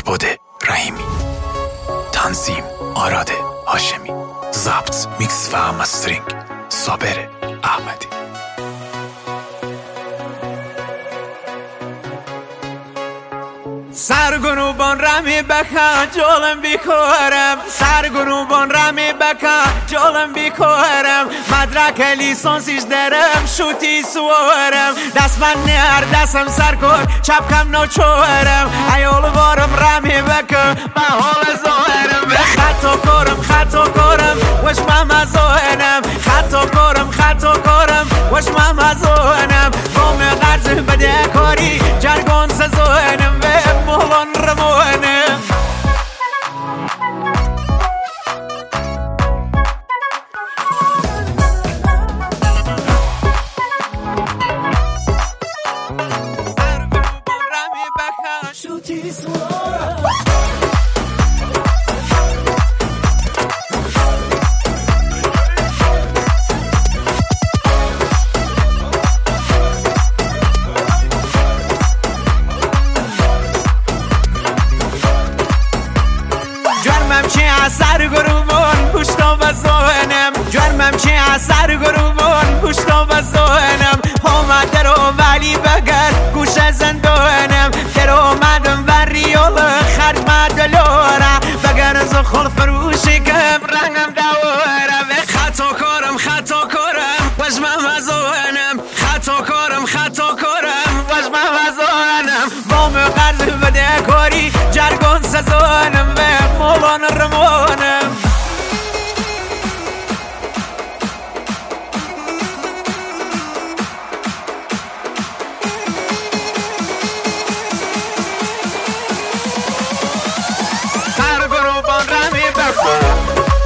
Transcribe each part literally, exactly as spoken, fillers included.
کیبورد رحیمی، تنظیم آراد هاشمی، ضبط میکس و مسترینگ صابر احمدی. سرگروبان رمی بکن جولم بیکارم، سرگروبان رمی بکن جولم بیکارم، مدرک لیسانسیش درم شوتی سوارم، دست من نهر دستم سر کن چپ کم نوچورم، ایال بارم رمی بکن به حال زارم، خطا کارم خطا کارم وش من مزاینم، خطا کارم خطا کارم وش من مزاینم، قوم قرض بده کاری جرگان سزاینم مولان رموانم. جرمم چی اثر گروبان پشتا بزانم، جرمم چی اثر گروبان پشتا بزانم، آمد در ولی بگر گوش زندانم، در آمدم بر ریال خرج مدلارم، بگر از خل فروشی کم رنگم دوارم، خطا کارم خطا کارم وش من مزانم، خطا کارم خطا کارم وش من مزانم، وام قرض بده کاری جرگان سزانم و مولان رمانم. سرگروبان رمی بکن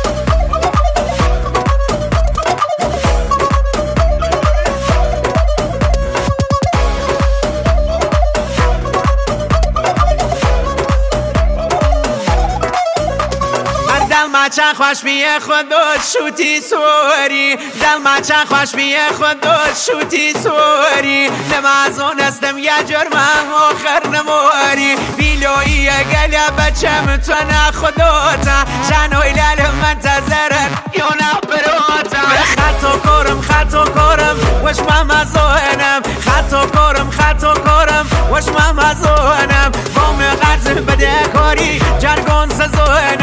دل خوش میه خودت شوتی سواری، دل خوش میه خودت شوتی سواری، نمازون استم یه جرمم آخر نمواری، بیلویی گله بچم تو نه خداتا، جنوی لال منتظرن یا نه براتا، خطا کارم خطا کارم وش من مزاینم، خطا کارم خطا کارم وش من مزاینم، قوم قرض بده کاری جرگان سزاینم.